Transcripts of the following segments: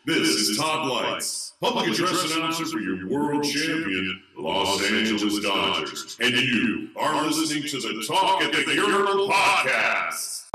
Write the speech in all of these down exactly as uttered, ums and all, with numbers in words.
This is Todd Lights, public address announcer for your world champion, Los Angeles Dodgers. And you are listening to the Talk at the Urinal Podcast.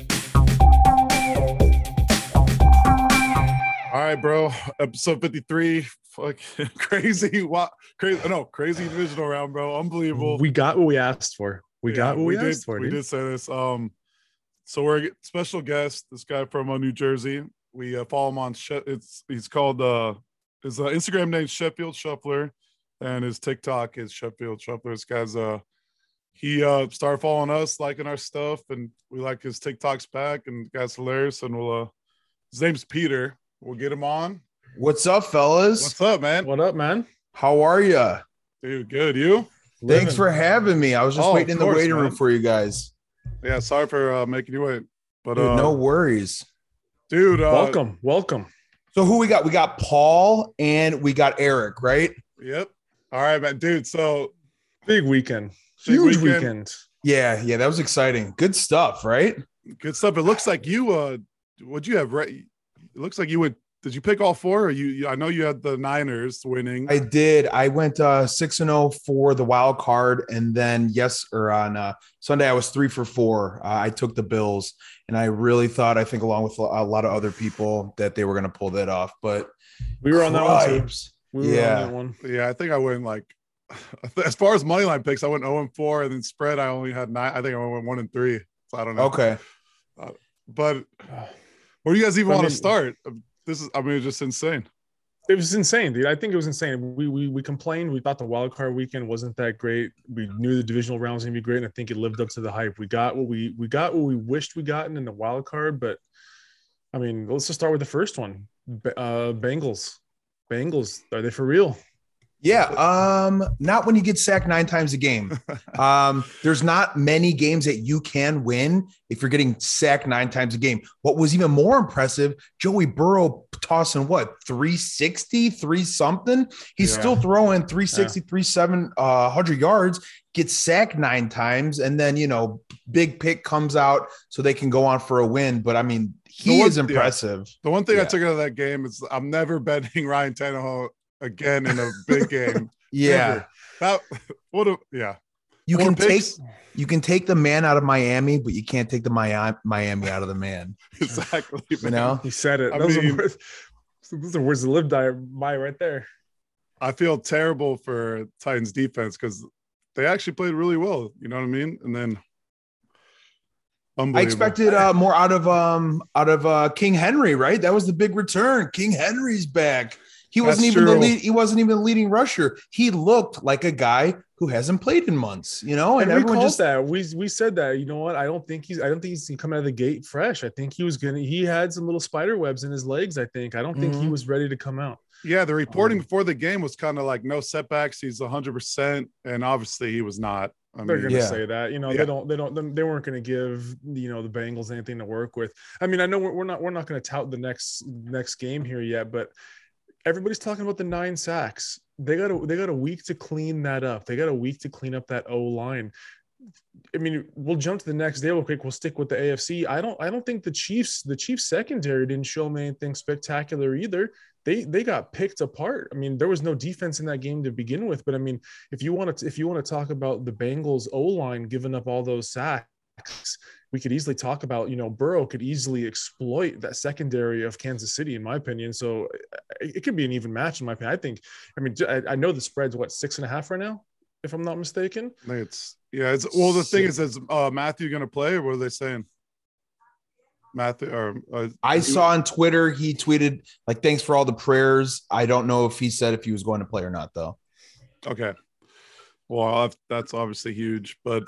All right, bro. Episode fifty-three. Fuck, crazy. What? Crazy. No, crazy divisional round, bro. Unbelievable. We got what we asked for. We yeah, got what we, we asked did, for. We dude. did say this. Um, so we're a special guest. This guy from uh, New Jersey. We uh, follow him on. She- it's he's called. Uh, his uh, Instagram name Sheffield Shuffler, and his TikTok is Sheffield Shuffler. This guy's uh, he uh started following us, liking our stuff, and we like his TikToks back. And the guy's hilarious. And we'll. Uh, his name's Peter. We'll get him on. What's up, fellas? What's up, man? What up, man? How are you? Dude, good. You? Thanks Living. for having me. I was just Oh, waiting in the course, waiting room man. for you guys. Yeah, sorry for uh, making you wait. But Dude, uh, no worries. dude, uh, welcome, welcome. So who we got? We got Paul and we got Eric, right? Yep. All right, man, dude. So Big weekend, Big huge weekend. weekend. Yeah, yeah, that was exciting. Good stuff, right? good stuff. It looks like you. Uh, what'd you have? Right. It looks like you would. Did you pick all four? Or you, you? I know you had the Niners winning. I did. I went uh six and zero for the wild card, and then yes, or on uh, Sunday I was three for four. Uh, I took the Bills, and I really thought, I think, along with a lot of other people, that they were going to pull that off. But We were on that one too. cripes. We were Yeah. on that one. yeah, I think I went like. As far as money line picks, I went zero and four, and then spread I only had nine. I think I went one and three. So I don't know. Okay. But where do you guys even I want mean- to start? This is. I mean, it's just insane. It was insane, dude. I think it was insane. We we we complained. We thought the wild card weekend wasn't that great. We knew the divisional round was gonna be great, and I think it lived up to the hype. We got what we we got what we wished we gotten in the wild card, but I mean, let's just start with the first one. B- Uh, Bengals. Bengals, are they for real? Yeah, um, not when you get sacked nine times a game. Um, there's not many games that you can win if you're getting sacked nine times a game. What was even more impressive, Joey Burrow tossing what, three sixty, three something? He's Yeah. still throwing three sixty, three seven, uh, one hundred yards, gets sacked nine times, and then, you know, big pick comes out so they can go on for a win. But I mean, he The one- is yeah. impressive. The one thing I Yeah. took out of that game is I'm never betting Ryan Tannehill again in a big game. Yeah. Never. That what a yeah. You Four can take picks? you can take the man out of Miami, but you can't take the Mi- Miami out of the man. Exactly. You man. know, He said it. I Those, mean- are words, those are words to live by, by right there. I feel terrible for Titans defense because they actually played really well. You know what I mean? And then I unbelievable. expected uh, more out of um out of uh, King Henry. Right, that was the big return. King Henry's back. He wasn't That's even the true. lead. He wasn't even the leading rusher. He looked like a guy who hasn't played in months. You know, And, and, we everyone called just that. We we said that. You know what? I don't think he's. I don't think he's coming out of the gate fresh. I think he was gonna. He had some little spider webs in his legs. I think. I don't think he Mhm. was ready to come out. Yeah, the reporting Um, before the game was kind of like no setbacks. He's one hundred percent, and obviously he was not. I They're mean, gonna Yeah. say that. You know, Yeah. they don't. They don't. They weren't gonna give you know the Bengals anything to work with. I mean, I know we're, we're not. We're not gonna tout the next next game here yet, but everybody's talking about the nine sacks. They got a they got a week to clean that up. They got a week to clean up that O line. I mean, we'll jump to the next day real quick. We'll stick with the A F C. I don't I don't think the Chiefs the Chiefs secondary didn't show me anything spectacular either. They they got picked apart. I mean, there was no defense in that game to begin with. But I mean, if you want to if you want to talk about the Bengals O line giving up all those sacks, we could easily talk about, you know, Burrow could easily exploit that secondary of Kansas City, in my opinion. So it, it could be an even match, in my opinion. I think, I mean, I, I know the spread's what, six and a half right now, if I'm not mistaken. I think it's yeah. It's well. The thing is, is uh, Matthew going to play? Or what are they saying? Matthew or uh, I saw on Twitter. He tweeted like, "Thanks for all the prayers." I don't know if he said if he was going to play or not, though. Okay. Well, that's obviously huge, but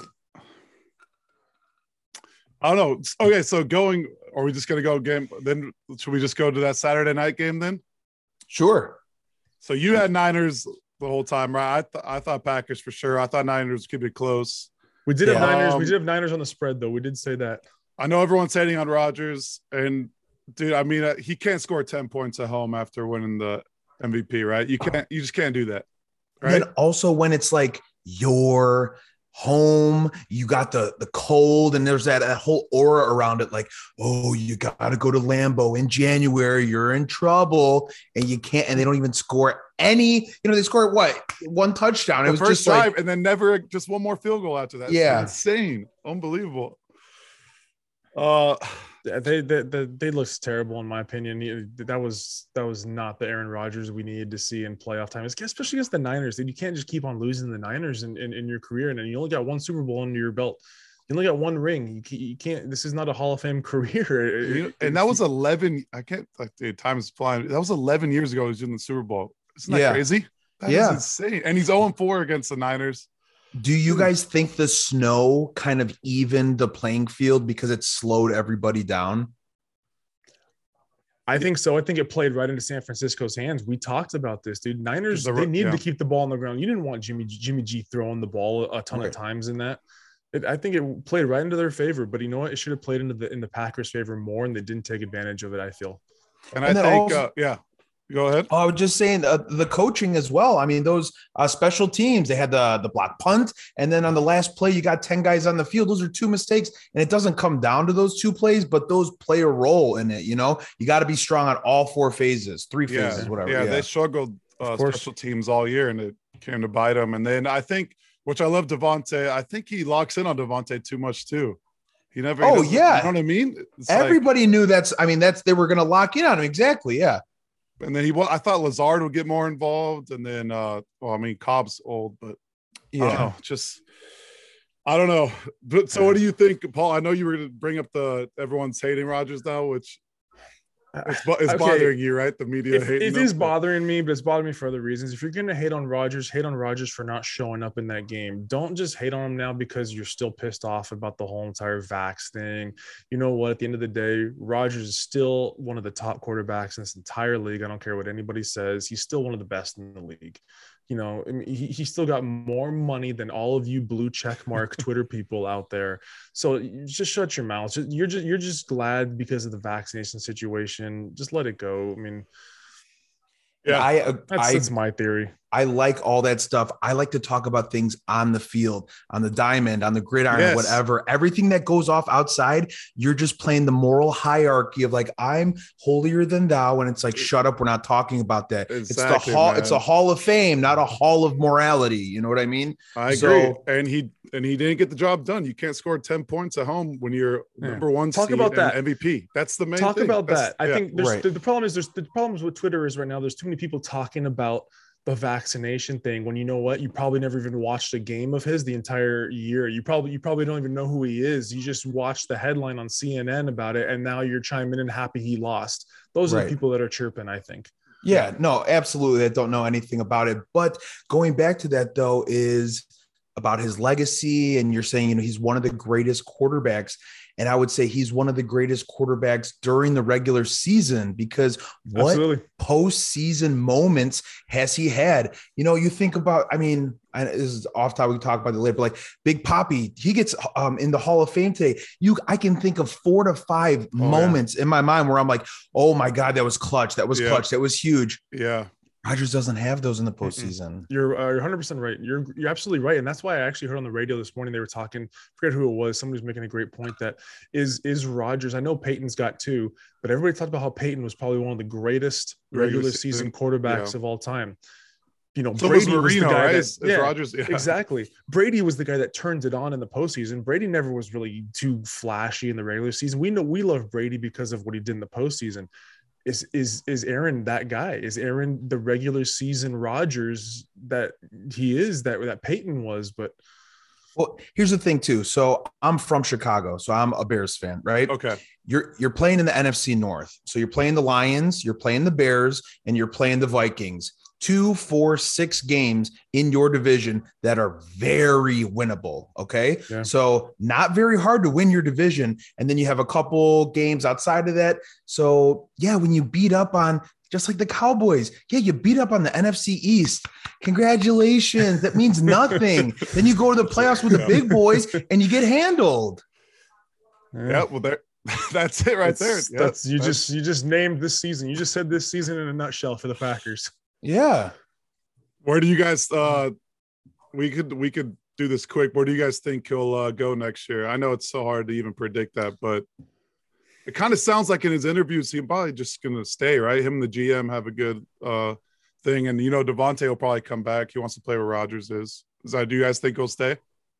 I don't know. Okay, so going, are we just gonna go game? Then should we just go to that Saturday night game then? Sure. So you had Niners the whole time, right? I th- I thought Packers for sure. I thought Niners could be close. We did have Yeah. Niners. Um, we did have Niners on the spread, though. We did say that. I know everyone's hating on Rodgers, and dude, I mean, uh, he can't score ten points at home after winning the M V P, right? You can't, you just can't do that, right? And also when it's like your home, you got the the cold, and there's that, that whole aura around it, like, oh, you gotta go to Lambeau in January, you're in trouble, and you can't, and they don't even score any, you know, they scored what, one touchdown. The It was first just drive, like, and then never just one more field goal after that. It's Yeah. insane, unbelievable. Uh, They, they they they looked terrible in my opinion. That was that was not the Aaron Rodgers we needed to see in playoff time, especially against the Niners. You can't just keep on losing the Niners in, in, in your career, and then you only got one Super Bowl under your belt. You only got one ring. You can't, you can't this is not a Hall of Fame career. you know, and that was eleven. I can't like dude, time is flying. That was eleven years ago. He was in the Super Bowl. Isn't that Yeah. crazy? That Yeah. is insane. And he's zero and four against the Niners. do you guys think the snow kind of evened the playing field because it slowed everybody down? I think so. I think it played right into San Francisco's hands. We talked about this, dude. Niners, The- they needed yeah. to keep the ball on the ground. You didn't want Jimmy Jimmy G throwing the ball a ton Right. of times in that. It, I think it played right into their favor. But you know what? It should have played into the in the Packers' favor more, and they didn't take advantage of it. I feel. And, And I then think, also- uh, yeah, go ahead. Oh, I was just saying uh, the coaching as well. I mean, those uh, special teams, they had the, the block punt. And then on the last play, you got ten guys on the field. Those are two mistakes. And it doesn't come down to those two plays, but those play a role in it. You know, you got to be strong on all four phases, three Yeah, phases, whatever. yeah, Yeah. they struggled uh, Of course. special teams all year, and it came to bite them. And then I think, which I love Devontae, I think he locks in on Devontae too much too. He never. he Oh, doesn't- yeah. you know what I mean. It's like- Everybody knew that's, I mean, that's, they were going to lock in on him. Exactly. Yeah. and then he. wa- I thought Lazard would get more involved, and then, uh, well, I mean, Cobb's old, but I don't know, just. I don't know. But so, what do you think, Paul? I know you were going to bring up the everyone's hating Rodgers now, which it's, bo- it's Okay. bothering you, right? The media If, hating it him, is but- bothering me, but it's bothering me for other reasons. If you're going to hate on Rodgers, hate on Rodgers for not showing up in that game. Don't just hate on him now because you're still pissed off about the whole entire vax thing. You know what? At the end of the day, Rodgers is still one of the top quarterbacks in this entire league. I don't care what anybody says. He's still one of the best in the league. You know, I mean, he, he still got more money than all of you blue check mark Twitter people out there. So you just shut your mouth. Just- You're just you're just glad because of the vaccination situation. Just let it go. I mean, Yeah. I, that's, I, that's my theory. I like all that stuff. I like to talk about things on the field, on the diamond, on the gridiron, Yes. whatever. Everything that goes off outside, you're just playing the moral hierarchy of like, I'm holier than thou. And it's like, shut up. We're not talking about that. it's Exactly, the hall. man. It's a hall of fame, not a hall of morality. You know what I mean? I agree. So- and he and he didn't get the job done. You can't score ten points at home when you're Yeah. number one. Talk seed about and that. M V P. That's the main Talk thing. about That's- that. I yeah. think there's Right. the, the problem is there's the problems with Twitter is right now there's too many people talking about the vaccination thing when you know what, you probably never even watched a game of his the entire year. You probably you probably don't even know who he is. You just watched the headline on C N N about it, and now you're chiming in happy he lost. Those are Right. the people that are chirping, I think. Yeah, no, absolutely. I don't know anything about it. But going back to that, though, is about his legacy. And you're saying, you know, he's one of the greatest quarterbacks. And I would say he's one of the greatest quarterbacks during the regular season because what Absolutely. postseason moments has he had? You know, you think about, I mean, I, this is off topic, we can talk about it later, but like Big Poppy, he gets um, in the Hall of Fame today. You, I can think of four to five yeah. moments in my mind where I'm like, oh my God, that was clutch. That was Yeah. clutch. That was huge. Yeah. Rodgers doesn't have those in the postseason. You're uh, you're one hundred percent right. You're you're absolutely right, and that's why I actually heard on the radio this morning they were talking. Forget who it was. Somebody was making a great point that is is Rodgers. I know Peyton's got two, but everybody talked about how Peyton was probably one of the greatest Regular regular season, season quarterbacks yeah. of all time. You know, So was Brady was the Marino, guy right? that, Is, is yeah, Rodgers? Yeah. exactly. Brady was the guy that turned it on in the postseason. Brady never was really too flashy in the regular season. We know we love Brady because of what he did in the postseason. Is is is Aaron that guy? Is Aaron the regular season Rodgers that he is that that Peyton was? But Well, here's the thing too. So I'm from Chicago, so I'm a Bears fan, right? Okay. You're you're playing in the N F C North. So you're playing the Lions, you're playing the Bears, and you're playing the Vikings. Two, four, six games in your division that are very winnable. Okay. Yeah. So not very hard to win your division. And then you have a couple games outside of that. So yeah, when you beat up on just like the Cowboys, yeah, you beat up on the N F C East. Congratulations. That means nothing. Then you go to the playoffs with the Yeah. big boys and you get handled. Yeah. Well, there. That's it right there. That's, Yeah, that's you that's- just you just named this season. You just said this season in a nutshell for the Packers. Yeah. Where do you guys? uh We could we could do this quick. Where do you guys think he'll uh, go next year? I know it's so hard to even predict that, but it kind of sounds like in his interviews he's probably just going to stay, right? Him and the G M have a good uh, thing, and you know Devontae will probably come back. He wants to play where Rodgers is. Is that? Do you guys think he'll stay?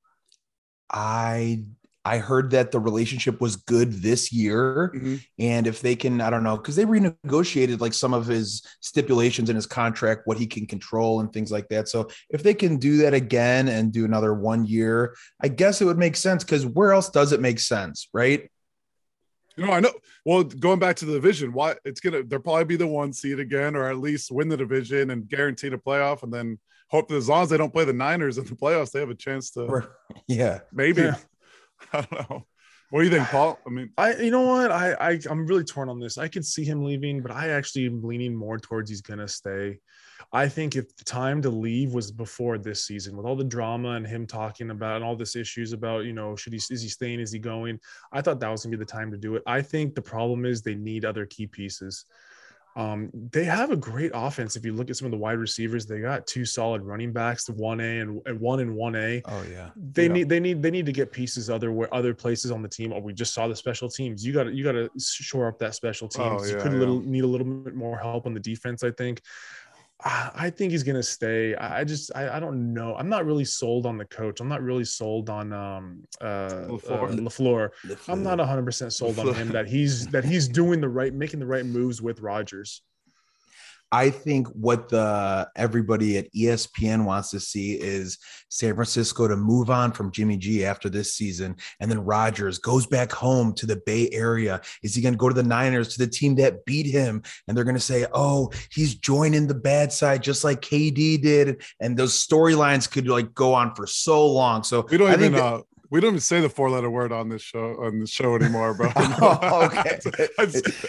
I I heard that the relationship was good this year, Mm-hmm. and if they can, I don't know, because they renegotiated like some of his stipulations in his contract, what he can control and things like that. So if they can do that again and do another one year, I guess it would make sense. Because where else does it make sense, right? You know, I know. Well, going back to the division, why it's gonna they'll probably be the one seed again, or at least win the division and guarantee the playoff, and then hope that as long as they don't play the Niners in the playoffs, they have a chance to. Yeah, maybe. Yeah. I don't know. What do you think, Paul? I mean, I, you know what? I, I, I'm really torn on this. I could see him leaving, but I actually am leaning more towards he's going to stay. I think if the time to leave was before this season, with all the drama and him talking about and all this issues about, you know, should he, is he staying? Is he going? I thought that was gonna be the time to do it. I think the problem is they need other key pieces. Um, they have a great offense. If you look at some of the wide receivers, they got two solid running backs, the one A and, and one and one A. oh yeah, They Yeah. need they need they need to get pieces other where other places on the team. Oh, we just saw the special teams. You got to you got to shore up that special teams. Oh, you yeah, could a yeah. little need a little bit more help on the defense. I think. I I think he's gonna stay. I I just I, I don't know. I'm not really sold on the coach. I'm not really sold on um uh LaFleur. uh, LaFleur. I'm not one hundred percent sold on him that he's that he's doing the right, making the right moves with Rodgers. I think what the everybody at E S P N wants to see is San Francisco to move on from Jimmy G after this season, and then Rodgers goes back home to the Bay Area. Is he going to go to the Niners, to the team that beat him? And they're going to say, "Oh, he's joining the bad side, just like K D did." And those storylines could like go on for so long. So we don't I even think uh, we don't even say the four letter word on this show on the show anymore, bro. Oh, okay. I'm,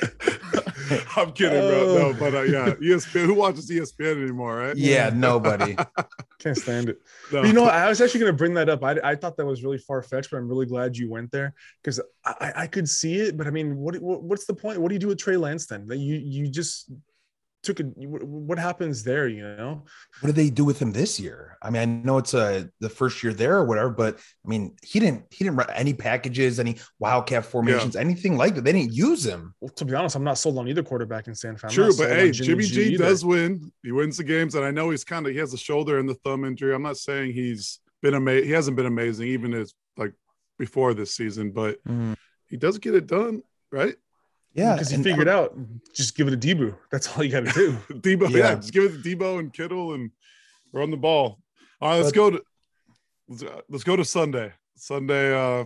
I'm kidding, bro. No, but uh, yeah, E S P N. Who watches E S P N anymore, right? yeah, nobody. Can't stand it. No. But you know, I was actually going to bring that up. I, I thought that was really far fetched, but I'm really glad you went there because I, I could see it. But I mean, what, what what's the point? What do you do with Trey Lance then? That you you just took a what happens there? You know, What did they do with him this year? I mean, I know it's uh, the first year there or whatever, but I mean, he didn't he didn't run any packages, any wildcat formations, anything like that. They didn't use him. well, to be honest, I'm not sold on either quarterback in San Fran. I'm True, not but sold hey, on Jimmy G either. does win. He wins the games, and I know he's kind of he has a shoulder and the thumb injury. I'm not saying he's been amazing. He hasn't been amazing even as like before this season, but Mhm. he does get it done, right? Yeah, because he and- figured out just give it a Debo. That's all you got to do. Debo, yeah. Yeah. just give it to Debo and Kittle and run the ball. All right, let's But- go to let's, uh, let's go to Sunday. Sunday, uh,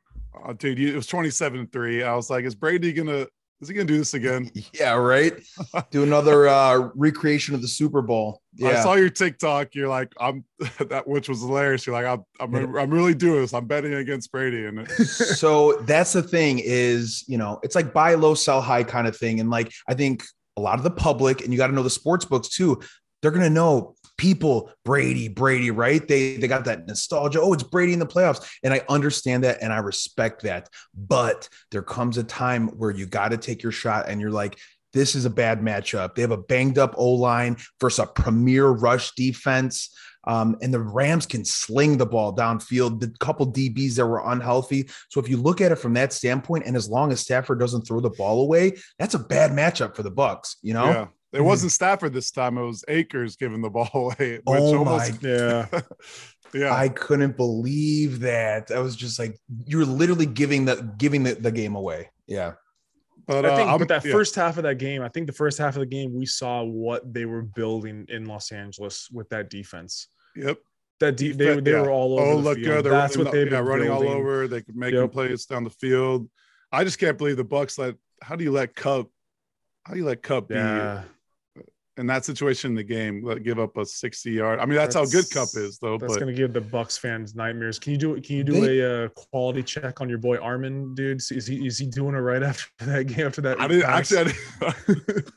uh dude, it was twenty-seven to three. I was like, is Brady gonna is he gonna do this again? Yeah, right. Do another uh, recreation of the Super Bowl. I Yeah, saw your TikTok. You're like, I'm that, which was hilarious. You're like, I'm, I'm, I'm really doing this. I'm betting against Brady, and it, so that's the thing is, you know, it's like buy low, sell high kind of thing. And like, I think a lot of the public, and you got to know the sports books too, they're going to know people, Brady, Brady, right? They, they got that nostalgia. Oh, it's Brady in the playoffs. And I understand that. And I respect that. But there comes a time where you got to take your shot and you're like, this is a bad matchup. They have a banged up O-line versus a premier rush defense. Um, and the Rams can sling the ball downfield. The couple D Bs that were unhealthy. So if you look at it from that standpoint, and as long as Stafford doesn't throw the ball away, that's a bad matchup for the Bucs. You know? yeah, it wasn't Stafford this time. It was Akers giving the ball away. Which Oh almost, my! Yeah. yeah. I couldn't believe that. I was just like, you're literally giving the giving the, the game away. Yeah. but I uh, think, I'm- but that yeah. first half of that game, I think the first half of the game, we saw what they were building in Los Angeles with that defense. yep. That de- they, they Yeah. were all over. Oh, the look field. good. They're That's running, what they've yeah, been running all building. over. They could make Yep. plays down the field. I just can't believe the Bucks let. How do you let Cup? How do you let Cup Yeah, be in that situation in the game? Let give up a sixty yard. I mean, that's, how good Cup is, though. That's But gonna give the Bucks fans nightmares. Can you do it? Can you do They- a uh, quality check on your boy Armin, dude? Is he is he doing it right after that game? After that, I didn't pass? actually. I didn't,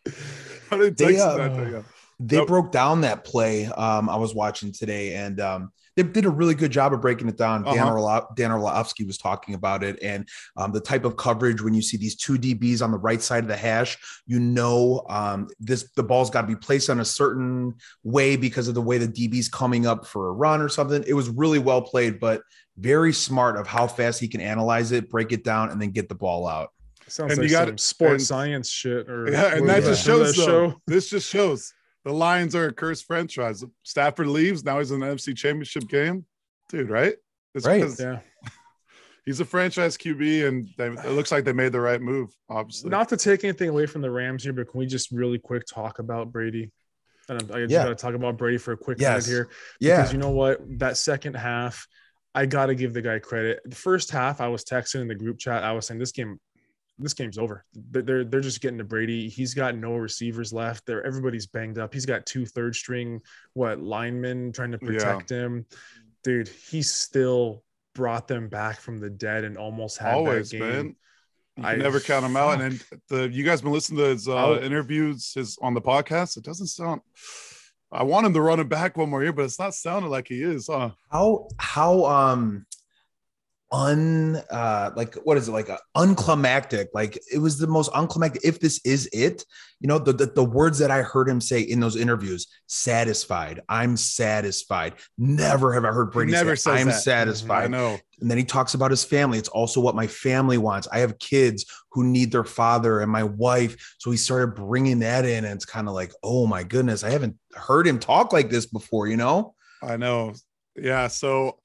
I didn't They, text uh, that. Thing, yeah. They Nope. broke down that play um, I was watching today, and um, they did a really good job of breaking it down. Dan, Uh-huh. Orlo- Dan Orlovsky was talking about it, and um, the type of coverage when you see these two D Bs on the right side of the hash, you know, um, this the ball's got to be placed on a certain way because of the way the D B's coming up for a run or something. It was really well played, but very smart of how fast he can analyze it, break it down, and then get the ball out. Sounds And like you got- some sports and- science shit. Or Yeah, and what that was just that? shows That though. show? This just shows the Lions are a cursed franchise. Stafford leaves, now he's in the N F C Championship game, dude. Right? It's Right. because Yeah. he's a franchise Q B, and they, it looks like they made the right move. Obviously, Not to take anything away from the Rams here, but can we just really quick talk about Brady? And I just Yeah. got to talk about Brady for a quick Yes. minute here. Yeah. Because you know what? That second half, I got to give the guy credit. The first half, I was texting in the group chat. I was saying this game, this game's over. They're they're just getting to Brady. He's got no receivers left. There, everybody's banged up. He's got two third string what linemen trying to protect him. Dude, he still brought them back from the dead and almost had always, that game. man. You can I- never count him out. fuck. And then the you guys been listening to his uh, I'll- interviews, his on the podcast. It doesn't sound. I want him to run it back one more year, but it's not sounding like he is. Huh? How how um un uh like what is it like uh, unclimactic, like it was the most unclimactic, if this is it, you know, the, the the words that I heard him say in those interviews: satisfied, I'm satisfied. Never have I heard Brady never say says I'm that. satisfied. I know. And then he talks about his family. It's also what my family wants. I have kids who need their father and my wife. So he started bringing that in, and it's kind of like, oh my goodness, I haven't heard him talk like this before, you know? I know. Yeah. So,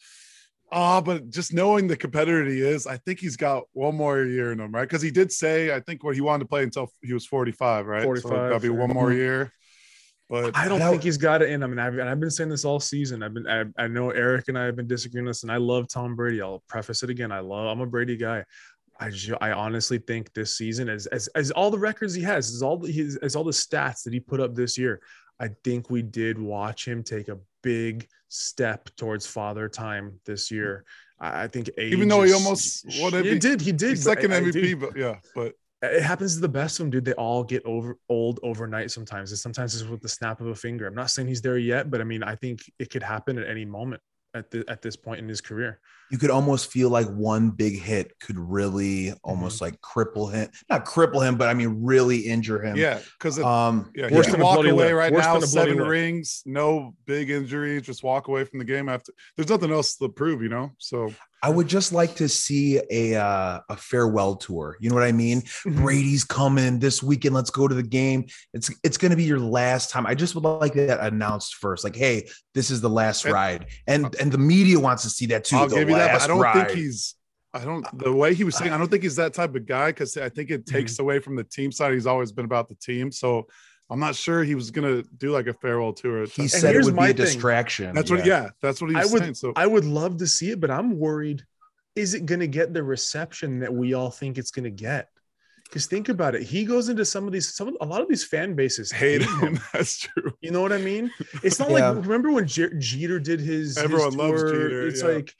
ah, but just knowing the competitor he is, I think he's got one more year in him, right? Because he did say, I think, what he wanted to play until he was forty-five, right? So forty-five, that'll be sure. one more year. But I don't That- think he's got it in him, and I've, and I've been saying this all season. I've been, I, I know Eric and I have been disagreeing on this, and I love Tom Brady. I'll preface it again. I love, I'm a Brady guy. I, ju- I honestly think this season, as, as, as all the records he has, as all the, his, as all the stats that he put up this year, I think we did watch him take a big step towards father time this year. I, I think age even though he is- almost what he did, he did. he's but second I- I M V P, do- but yeah, but it happens to the best of them, dude. They all get over old overnight sometimes. And sometimes it's with the snap of a finger. I'm not saying he's there yet, but I mean, I think it could happen at any moment at the, at this point in his career. You could almost feel like one big hit could really almost like cripple him, not cripple him, but I mean, really injure him. yeah, because Um, yeah, he worse can than a walk bloody away lip. right Worse now, than a bloody seven lip. rings, no big injury, just walk away from the game after. There's nothing else to prove, you know. So I would just like to see a uh, a farewell tour. You know what I mean? Mm-hmm. Brady's coming this weekend. Let's go to the game. It's it's going to be your last time. I just would like that announced first. Like, hey, this is the last And- ride, and and the media wants to see that too. I'll the give you that. But last I don't ride. think he's. I don't. The way he was saying, I don't think he's that type of guy because I think it takes Mm-hmm. away from the team side. He's always been about the team, so I'm not sure he was gonna do like a farewell tour. He And said it here's would be my a thing. distraction. That's what. Yeah, that's what he I was would, saying. So I would love to see it, but I'm worried. Is it going to get the reception that we all think it's going to get? Because think about it. He goes into some of these, some a lot of these fan bases hate hate him. him. That's true. You know what I mean? It's not Yeah. like, remember when Jer- Jeter did his, his Everyone loves tour? Jeter, It's yeah. like,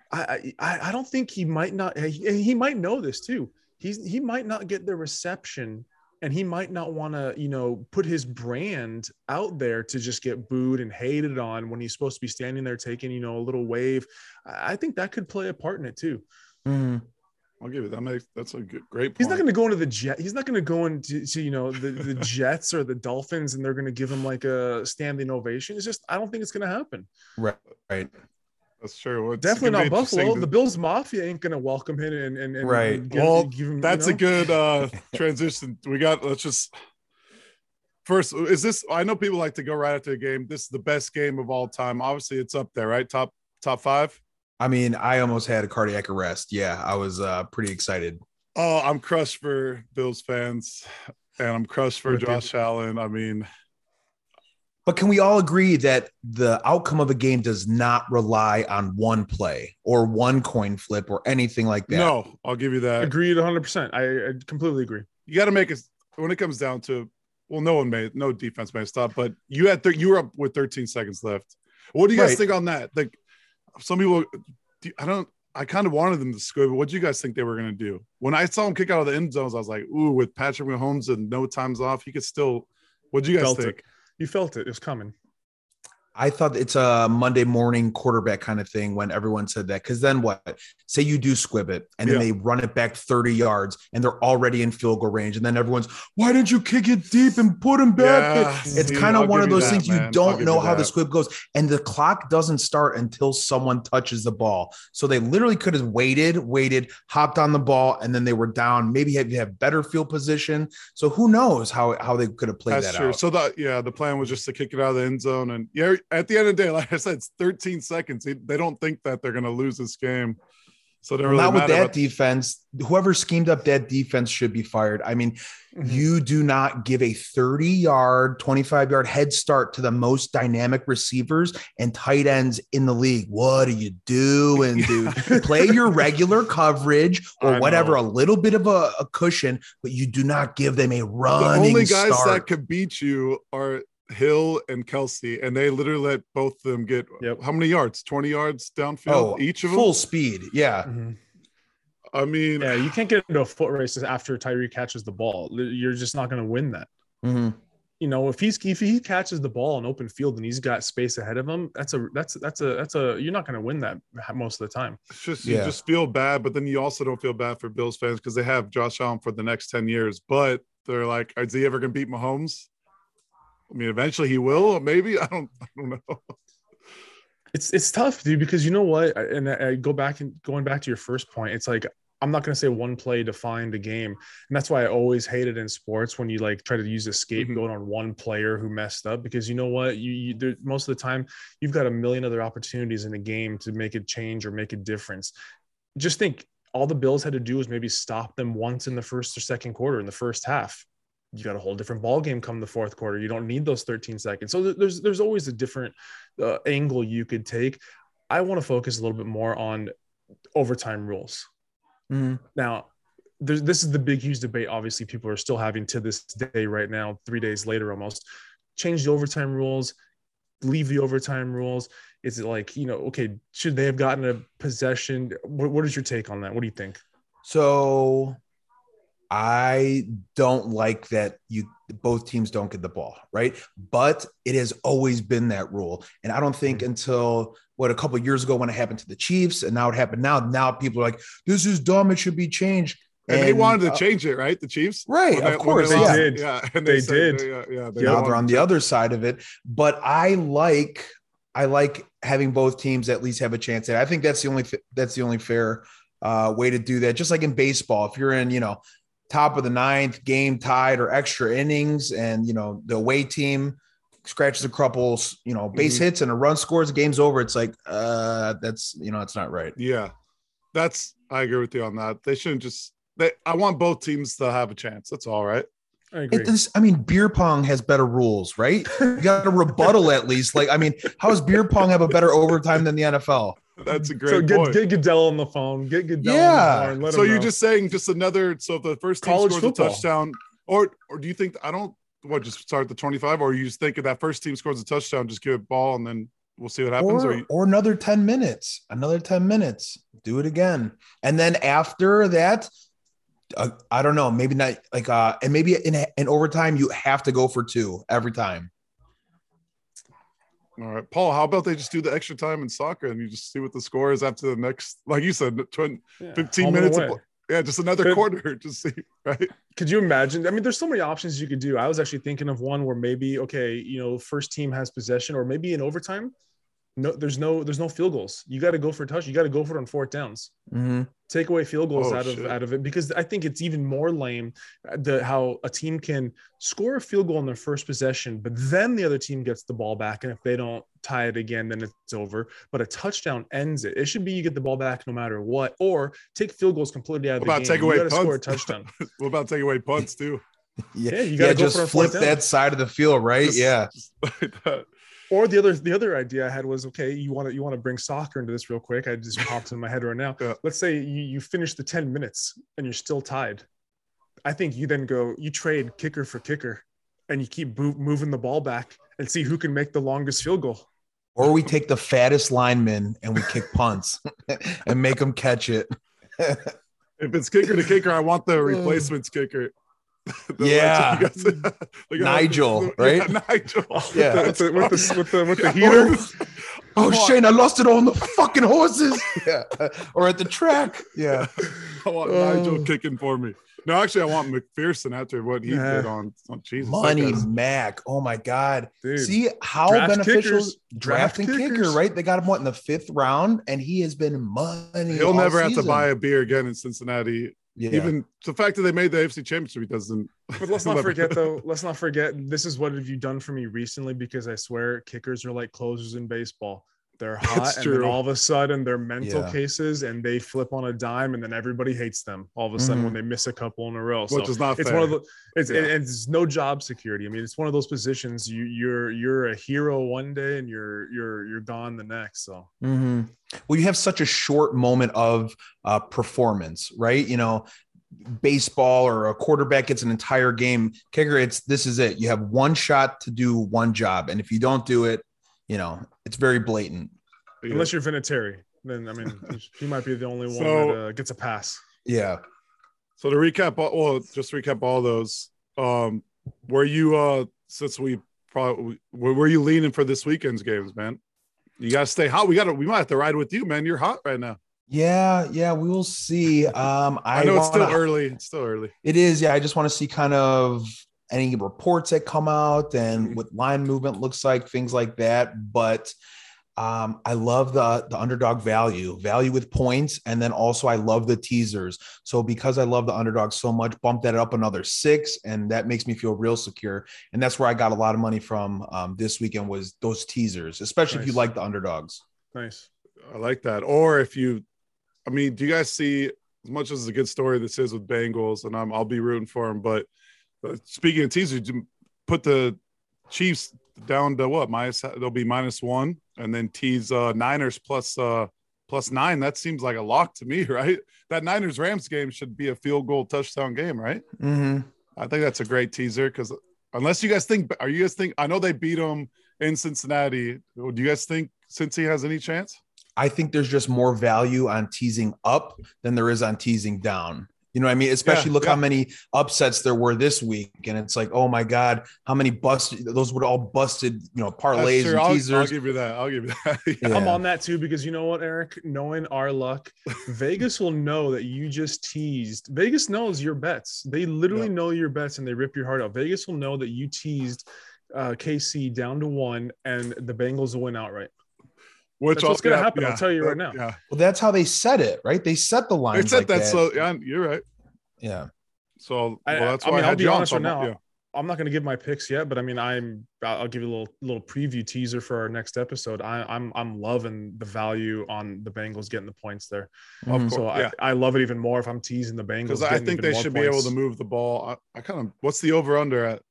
I, I, I don't think he might not, he, he might know this too. He's, he might not get the reception, and he might not want to, you know, put his brand out there to just get booed and hated on when he's supposed to be standing there taking, you know, a little wave. I I think that could play a part in it too. Mhm. I'll give it. That makes that's a good, great. Point. He's not going to go into the jet. He's not going to go into, to, you know, the, the Jets or the Dolphins, and they're going to give him like a standing ovation. It's just, I don't think it's going to happen. Right, right. That's true. Well, it's Definitely gonna be not Buffalo. interesting The to- Bills Mafia ain't going to welcome him and, and, and Right. and give, Well, give him, That's you a know? good uh transition. We got. Let's just first. Is this? I know people like to go right after the game. This is the best game of all time. Obviously, it's up there, right? Top top five. I mean, I almost had a cardiac arrest. Yeah, I was uh, pretty excited. Oh, I'm crushed for Bills fans, and I'm crushed for With you. Josh Allen. I mean, But can we all agree that the outcome of a game does not rely on one play or one coin flip or anything like that? no, I'll give you that. Agreed one hundred percent. I, I completely agree. You got to make it when it comes down to. Well, no one made no defense made a stop, but you had th- you were up with thirteen seconds left. What do you guys Right. think on that? Like, some people, do- I don't. I kind of wanted them to score, but what do you guys think they were going to do? When I saw him kick out of the end zones, I was like, "Ooh, with Patrick Mahomes and no times off, he could still." What do you guys Felt think? it. You felt it. It was coming. I thought it's a Monday morning quarterback kind of thing when everyone said that. Because then what? Say you do squib it and then Yeah. they run it back thirty yards and they're already in field goal range. And then everyone's, why didn't you kick it deep and put him back? Yeah, It's see, kind I'll of one give of you those that, things you man. I'll don't give know you how the that. squib goes. And the clock doesn't start until someone touches the ball. So they literally could have waited, waited, hopped on the ball, and then they were down. Maybe have, have better field position. So who knows how, how they could have played That's that true. out. So the yeah, the plan was just to kick it out of the end zone, and yeah, at the end of the day, like I said, it's thirteen seconds. They, they don't think that they're going to lose this game, so they're Well, really not with matter that about- defense. Whoever schemed up that defense should be fired. I mean, Mhm. you do not give a thirty yard, twenty-five yard head start to the most dynamic receivers and tight ends in the league. What are you doing, dude? Play your regular coverage or I whatever, know. a little bit of a, a cushion, but you do not give them a The running only guys start. that could beat you are Hill and Kelsey, and they literally let both of them get Yep. how many yards? twenty yards downfield oh, each of full them. speed. Yeah. Mhm. I mean, Yeah, you can't get into a foot race after Tyreek catches the ball. You're just not going to win that. Mhm. You know, if he's if he catches the ball in open field and he's got space ahead of him, that's a that's that's a that's a you're not going to win that most of the time. it's just you Yeah. just feel bad, but then you also don't feel bad for Bills fans because they have Josh Allen for the next ten years. But they're like, is he ever going to beat Mahomes? I mean, eventually he will. Maybe I don't. I don't know. It's it's tough, dude, because you know what? I- And I I go back and going back to your first point, it's like I'm not going to say one play defined the game, and that's why I always hated in sports when you like try to use a scapegoat on one player who messed up. Because you know what, you, you there, most of the time you've got a million other opportunities in the game to make a change or make a difference. Just think, all the Bills had to do was maybe stop them once in the first or second quarter in the first half. You got a whole different ball game come the fourth quarter. You don't need those thirteen seconds. So there's there's always a different uh, angle you could take. I want to focus a little bit more on overtime rules. Mhm. Now, there's, this is the big, huge debate. Obviously, people are still having to this day right now, three days later almost. Change the overtime rules, leave the overtime rules. Is it like, you know, okay, should they have gotten a possession? What, what is your take on that? What do you think? So I don't like that you both teams don't get the ball, right? But it has always been that rule. And I don't think until what a couple of years ago when it happened to the Chiefs and now it happened now, now people are like, this is dumb. It should be changed. And, they wanted to uh, change it, right? The Chiefs, right, When they- of when course, they they lost- did. Yeah, and They said- did. Yeah, yeah. They Yeah. now wanted they're on to the change- other side of it. But I like I like having both teams at least have a chance. And I think that's the only that's the only fair uh, way to do that. Just like in baseball, if you're in, you know, top of the ninth, game tied or extra innings, and you know the away team scratches a couple, you know, base Mhm. hits and a run scores, the game's over. It's like uh, that's you know, it's not right. Yeah, that's I agree with you on that. They shouldn't just. They, I want both teams to have a chance. That's all right. I agree. It is, I mean, beer pong has better rules, right? You got a rebuttal at least. Like, I mean, how does beer pong have a better overtime than the N F L? That's a great so get, point. get Goodell on the phone. Get Goodell Yeah. on the phone. Let so him you're know. just saying just another. So if the first team College scores football. a touchdown, or or do you think I don't what just start at the twenty-five, or you just think if that first team scores a touchdown, just give it ball and then we'll see what happens? Or, Or, you, or another ten minutes, another ten minutes, do it again. And then after that, uh, I don't know, maybe not like, uh, and maybe in, in overtime, you have to go for two every time. all right, Paul. How about they just do the extra time in soccer and you just see what the score is after the next, like you said, twenty, Yeah, fifteen home and minutes. away. Of, yeah, just another Could- quarter. Just see, right? Could you imagine? I mean, there's so many options you could do. I was actually thinking of one where maybe, okay, you know, first team has possession, or maybe in overtime, no, there's no, there's no field goals. You got to go for a touch. You got to go for it on fourth downs. Mm-hmm. Take away field goals Oh, out of shit. out of it, because I think it's even more lame uh, the how a team can score a field goal on their first possession, but then the other team gets the ball back, and if they don't tie it again, then it's over. But a touchdown ends it. It should be you get the ball back no matter what, or take field goals completely out of What the about game. take away You got to score a punts? touchdown. What about taking away punts too? Yeah, Yeah, you yeah, gotta go just for a flip fourth down. that side of the field, right? Just- yeah. just like that. Or the other the other idea I had was, okay, you want to you want to bring soccer into this real quick. I just popped in my head right now. Yeah. Let's say you, you finish the ten minutes and you're still tied. I think you then go, you trade kicker for kicker, and you keep bo- moving the ball back and see who can make the longest field goal. Or we take the fattest lineman and we kick punts and make them catch it. If it's kicker to kicker, I want the replacements kicker. The Yeah. legend, you guys- like, Nigel, yeah, right? Nigel. Yeah. with, the, with, the, with the with the heater. Oh, Shane, I lost it all on the fucking horses. Yeah. Or at the track. Yeah. I want Oh. Nigel kicking for me. No, actually, I want McPherson after what he Yeah. did on, on Jesus. that Money guy's- Mac. Oh my God. Dude. See how Draft beneficial kickers. Draft drafting kicker, kickers. right? They got him what in the fifth round, and he has been money. He'll all never have to season. buy a beer again in Cincinnati. Yeah. Even the fact that they made the A F C Championship, he doesn't. But let's not forget, though. Let's not forget. This is what have you done for me recently? Because I swear, kickers are like closers in baseball. They're hot, That's and true. then all of a sudden they're mental Yeah. cases, and they flip on a dime, and then everybody hates them. All of a sudden Mhm. when they miss a couple in a row, Which so is not it's fair. one of the. It's Yeah. and it's no job security. I mean, it's one of those positions. You you're you're a hero one day, and you're you're you're gone the next. So Mhm. Well, you have such a short moment of uh, performance, right? You know, baseball or a quarterback gets an entire game. Kicker, it's this is it. You have one shot to do one job, and if you don't do it, you know, it's very blatant. Yeah. unless you're Vinatieri, then I mean, he might be the only one So- that uh, gets a pass. Yeah. So to recap, all- well, just to recap all those. Um, were you uh since we probably were, were you leaning for this weekend's games, man? You gotta stay hot. We gotta we might have to ride with you, man. You're hot right now. Yeah, yeah, we will see. Um, I, I, know it's still wanna- early. It's still early. It is, yeah. I just want to see kind of any reports that come out and Mhm. what line movement looks like, things like that. But um, I love the the underdog value, value with points, and then also I love the teasers. So because I love the underdog so much, bump that up another six, and that makes me feel real secure. And that's where I got a lot of money from um, this weekend was those teasers, especially if you Nice. like the underdogs. Nice. I like that. Or if you, I mean, do you guys see as much as a good story this is with Bengals, and I'm I'll be rooting for them. But uh, speaking of teasers, you put the Chiefs down to what minus? They'll be minus one, and then tease uh, Niners plus uh, plus nine. That seems like a lock to me, right? That Niners Rams game should be a field goal touchdown game, right? Mm-hmm. I think that's a great teaser because unless you guys think, are you guys think? I know they beat them in Cincinnati. Do you guys think Cincy has any chance? I think there's just more value on teasing up than there is on teasing down. You know what I mean? Especially Yeah, look yeah. how many upsets there were this week. And it's like, oh my God, how many busted, those would all busted, you know, parlays That's true. and I'll, teasers. I'll give you that. I'll give you that. Yeah. Yeah. I'm on that too because you know what, Eric? Knowing our luck, Vegas will know that you just teased. Vegas knows your bets. They literally Yeah. know your bets and they rip your heart out. Vegas will know that you teased uh, K C down to one and the Bengals will win outright. Which That's what's I'll- gonna yeah, happen, I'll yeah. tell you right now. Yeah. Well, that's how they set it, right? They set the lines. They said like that, that. so yeah, you're right. Yeah. So well, I- that's I why I, mean, I'll had be you on, honest so right I'm- now. yeah. I'm not going to give my picks yet, but I mean, I'm. I'll give you a little little preview teaser for our next episode. I, I'm I'm loving the value on the Bengals getting the points there. Of Mhm. course, So yeah. I, I love it even more if I'm teasing the Bengals. Because I getting think even they more should be able points. to move the ball. I, I kind of what's the over under at?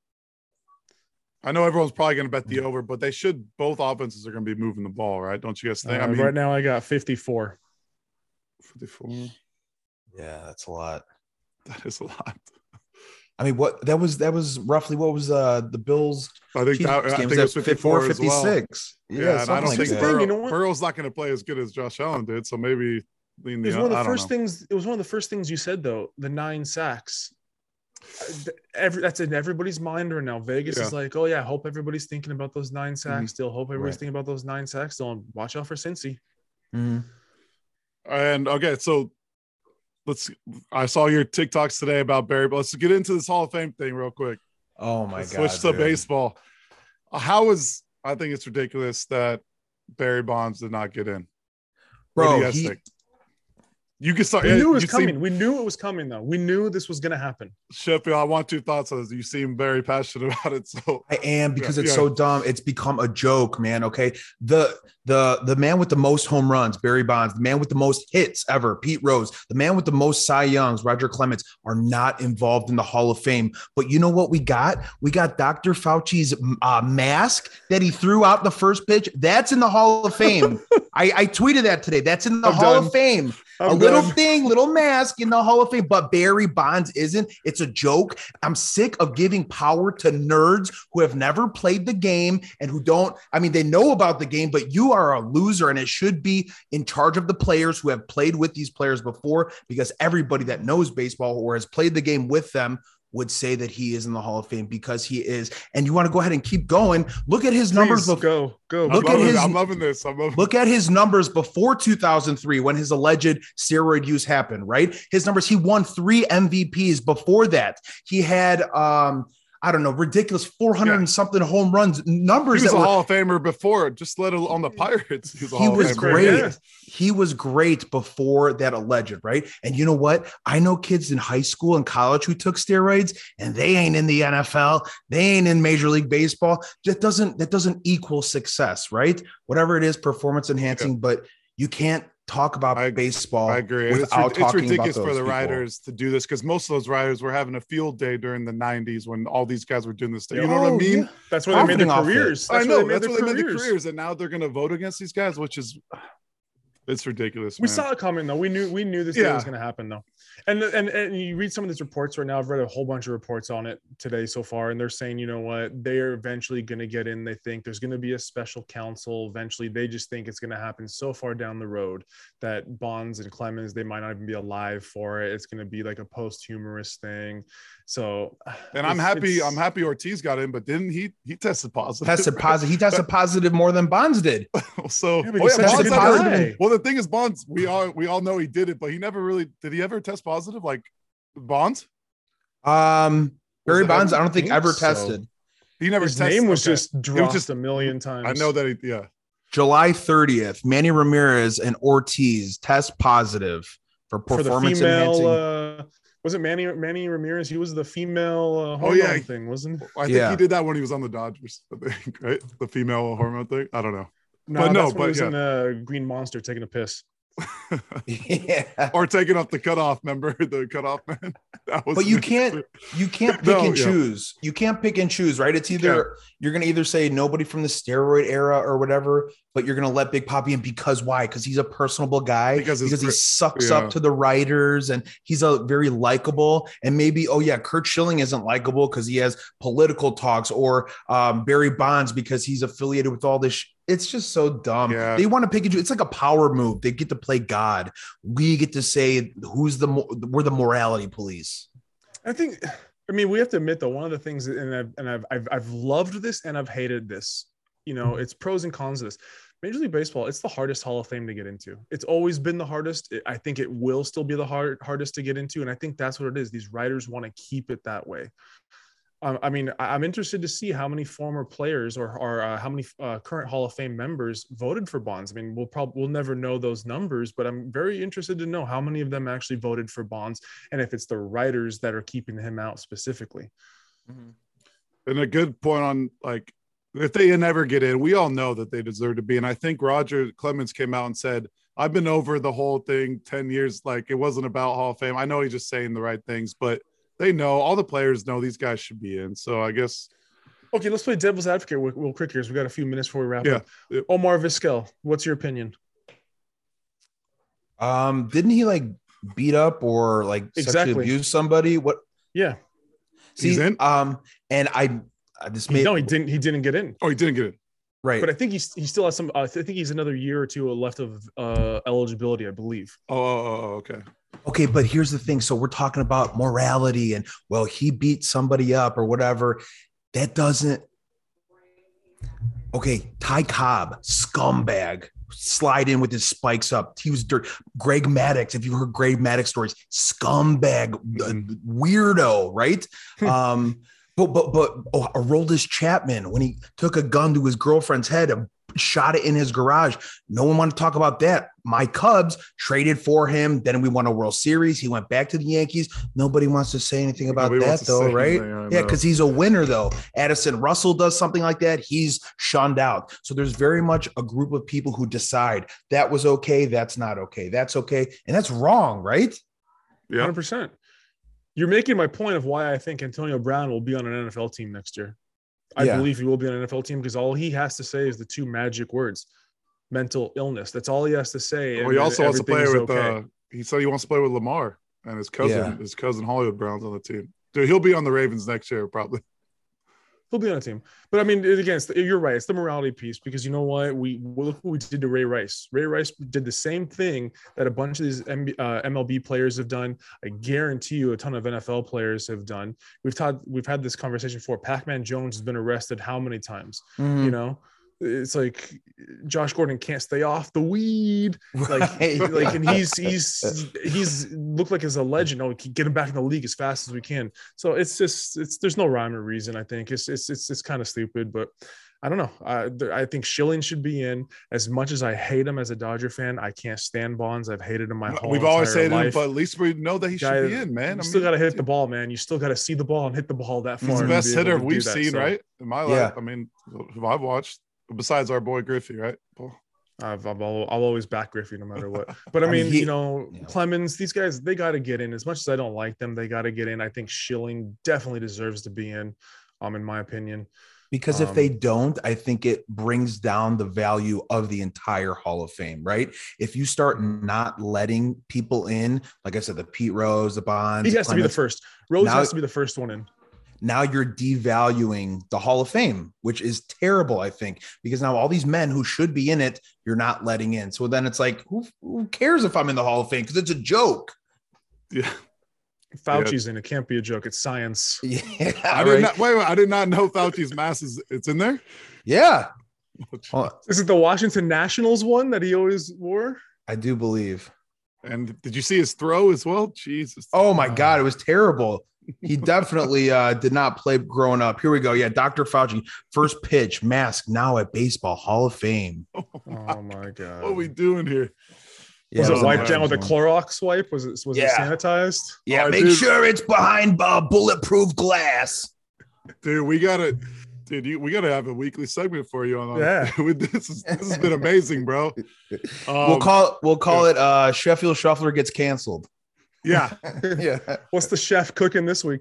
I know everyone's probably going to bet the over, but they should. Both offenses are going to be moving the ball, right? Don't you guys think? Uh, I mean, right now I got fifty-four. fifty-four. Yeah, that's a lot. That is a lot. I mean, what that was that was roughly what was uh the Bills I think Chiefs that, I game? think it was Was that fifty-four, fifty-four, as well. fifty-six? Yeah, Yeah, and I something don't like think that. Burrow, You know what? Burrow's not going to play as good as Josh Allen did. So maybe lean It the. was one of the I don't first know. things. It was one of the first things you said though. The nine sacks. Uh, Every that's in everybody's mind right now. Vegas Yeah. is like, oh yeah, hope everybody's thinking about those nine sacks. Mm-hmm. Still, hope everybody's Right. thinking about those nine sacks. Still, watch out for Cincy. Mhm. And okay, so let's. I saw your TikToks today about Barry, but let's get into this Hall of Fame thing real quick. Oh my Let's God. switch to dude. baseball. How is I think it's ridiculous that Barry Bonds did not get in. What do Bro, you guys he, think? You can start. We knew it was you coming. Seem, We knew it was coming though. We knew this was gonna happen. Sheffield, I want two thoughts on this. You seem very passionate about it. So I am because Yeah, it's yeah. so dumb. It's become a joke, man. Okay. The the the man with the most home runs, Barry Bonds, the man with the most hits ever, Pete Rose, the man with the most Cy Youngs, Roger Clemens, are not involved in the Hall of Fame. But you know what we got? We got Doctor Fauci's uh, mask that he threw out the first pitch. That's in the Hall of Fame. I, I tweeted that today. That's in the I'm Hall done. of Fame. I'm a little done. thing, little mask in the Hall of Fame, but Barry Bonds isn't. It's a joke. I'm sick of giving power to nerds who have never played the game and who don't. I mean, they know about the game, but you are a loser, and it should be in charge of the players who have played with these players before, because everybody that knows baseball or has played the game with them would say that he is in the Hall of Fame because he is. And you want to go ahead and keep going. Look at his numbers. Please, go, go. Look I'm at loving, his. I'm loving this. I'm loving Look at his numbers before two thousand three when his alleged steroid use happened, right? His numbers, he won three M V Ps before that. He had, um, I don't know, ridiculous four hundred yeah. and something home runs numbers. He was that a were, Hall of Famer before, just let it on the Pirates. He was, a he Hall was of Famer. great. Yeah. He was great before that alleged, right? And you know what? I know kids in high school and college who took steroids and they ain't in the N F L. They ain't in Major League Baseball. That doesn't, that doesn't equal success, right? Whatever it is, performance enhancing, yeah. but you can't talk about I, baseball. I agree. Without it's, it's talking ridiculous about for the people. writers to do this because most of those writers were having a field day during the nineties when all these guys were doing this stuff. You know oh, what I mean? Yeah. That's where they made their careers. That's I know. That's where they made careers. their careers, and now they're going to vote against these guys, which is it's ridiculous. We man. saw it coming though. We knew we knew this yeah. day was going to happen though. And, and and you read some of these reports right now. I've read a whole bunch of reports on it today so far, and they're saying, you know what, they are eventually going to get in. They think there's going to be a special counsel eventually. They just think it's going to happen so far down the road that Bonds and Clemens, they might not even be alive for it. It's going to be like a posthumous thing. So, and I'm happy. I'm happy Ortiz got in, but didn't he? He tested positive. Tested positive. He tested positive more than Bonds did. so, yeah, oh, yeah, Bonds positive. Well, the thing is, Bonds. We all we all know he did it, but he never really did. He ever test positive like Bonds? Um, Barry Bonds, ever? I don't think ever so. tested. He never. His tested. name was okay. just dropped was just a million times. I know that. He, yeah. July thirtieth, Manny Ramirez and Ortiz test positive for performance for the female, enhancing. Uh, was it Manny Manny Ramirez? He was the female uh, hormone oh, yeah. thing, wasn't it? I think yeah. he did that when he was on the Dodgers, I think, right? The female hormone thing. I don't know. No, but that's no, when but he was yeah. in the Green Monster taking a piss. yeah. Or taking off the cutoff, remember the cutoff man? That was But you can't you can't pick No, and yeah. choose. You can't pick and choose, right? It's either you're gonna either say nobody from the steroid era or whatever, but you're gonna let Big Papi in because why? Because he's a personable guy, Because because, it's he gr- sucks yeah. up to the writers and he's a very likable. And maybe, oh yeah, Kurt Schilling isn't likable because he has political talks, or um, Barry Bonds because he's affiliated with all this. Sh- It's just so dumb. Yeah. They want to pick and choose. It's like a power move. They get to play God. We get to say who's the mo- we're the morality police. I think, I mean, we have to admit though, one of the things, and I've and I've I've, I've loved this and I've hated this. You know, it's pros and cons of this. Major League Baseball, it's the hardest Hall of Fame to get into. It's always been the hardest. I think it will still be the hard, hardest to get into, and I think that's what it is. These writers want to keep it that way. Um, I mean, I'm interested to see how many former players or, or uh, how many uh, current Hall of Fame members voted for Bonds. I mean, we'll probably we'll never know those numbers, but I'm very interested to know how many of them actually voted for Bonds, and if it's the writers that are keeping him out specifically. Mm-hmm. And a good point on like if they never get in, we all know that they deserve to be. And I think Roger Clemens came out and said, "I've been over the whole thing ten years. Like it wasn't about Hall of Fame. I know he's just saying the right things, but." They know, all the players know these guys should be in. So I guess. Okay, let's play devil's advocate real, real quick here. So we got a few minutes before we wrap yeah. up. Omar Vizquel, what's your opinion? Um, didn't he like beat up or like Exactly. sexually abuse somebody? What? Yeah. See, He's in? um, and I, I just made No, he didn't. He didn't get in. Oh, he didn't get in. right. But I think he's he still has some. Uh, I think he's another year or two left of uh, eligibility, I believe. Oh, oh, oh, oh, okay. Okay, but here's the thing. So we're talking about morality and well, he beat somebody up or whatever. That doesn't. Okay, Ty Cobb, scumbag, slide in with his spikes up. He was dirt. Greg Maddux, if you heard Greg Maddux stories, scumbag, uh, weirdo, right? um, but but but oh, Aroldis Chapman, when he took a gun to his girlfriend's head and shot it in his garage. No one wanted to talk about that. My Cubs traded for him. Then we won a World Series. He went back to the Yankees. Nobody wants to say anything about Nobody that, wants to though, say right? anything, Yeah, know. because he's a winner, though. Addison Russell does something like that. He's shunned out. So there's very much a group of people who decide that was okay, that's not okay, that's okay, and that's wrong, right? Yeah. one hundred percent. You're making my point of why I think Antonio Brown will be on an N F L team next year. I Yeah. believe he will be on an N F L team because all he has to say is the two magic words, mental illness. That's all he has to say. Well, and he also wants to play everything's with. okay. Uh, he said he wants to play with Lamar and his cousin. Yeah. His cousin Hollywood Brown's on the team. Dude, he'll be on the Ravens next year probably. He'll be on a team. But I mean, again, it's the, you're right. It's the morality piece because you know what? We well, look what we did to Ray Rice. Ray Rice did the same thing that a bunch of these M L B players have done. I guarantee you, a ton of N F L players have done. We've taught, we've had this conversation before. Pac-Man Jones has been arrested how many times? Mhm. You know, it's like Josh Gordon can't stay off the weed. Like, Right. like, and he's he's he's looked like he's a legend. Oh, we can get him back in the league as fast as we can. So it's just it's there's no rhyme or reason. I think it's it's it's it's kind of stupid, but I don't know. I I think Schilling should be in. As much as I hate him as a Dodger fan, I can't stand Bonds. I've hated him my whole. We've always entire hated him, life. but at least we know that he Guy- should be in, man. You I still mean, got to hit the ball, man. You still got to see the ball and hit the ball that far. He's the and best be able hitter to we've do that. seen, So, right? In my life. Yeah. I mean, who I've watched, besides our boy Griffey, right? Paul? I've, I've I'll, I'll always back Griffey no matter what. But I I mean, mean, he- you know, yeah. Clemens, these guys, they got to get in. As much as I don't like them, they got to get in. I think Schilling definitely deserves to be in, um, in my opinion. Because if Um, they don't, I think it brings down the value of the entire Hall of Fame, right? If you start not letting people in, like I said, the Pete Rose, the Bonds, He has to be the Clemens, first. Rose Now- has to be the first one in. now you're devaluing the Hall of Fame, which is terrible, I think, because now all these men who should be in it, you're not letting in. So then it's like, who, who cares if I'm in the Hall of Fame? Because it's a joke. Yeah. Fauci's in. It can't be a joke. It's science. Yeah, I did right? not wait, wait, I did not know Fauci's mass is it's in there. yeah. Oh, Well, Is it the Washington Nationals one that he always wore? I do believe. And did you see his throw as well? Jesus. Oh my Uh, God, it was terrible. He definitely uh, did not play growing up. Here we go. Yeah, Doctor Fauci, first pitch, mask, now at Baseball Hall of Fame. Oh my god! What are we doing here? Yeah, Was it it was wiped down with a embarrassing. Clorox wipe? Was it was Yeah. it sanitized? Yeah, Oh, make dude. sure it's behind uh, bulletproof glass. Dude, we gotta dude, you, we gotta have a weekly segment for you on Yeah. this is this has been amazing, bro. Um, we'll call we'll call it uh, Sheffield Shuffler gets canceled. yeah, yeah, What's the chef cooking this week?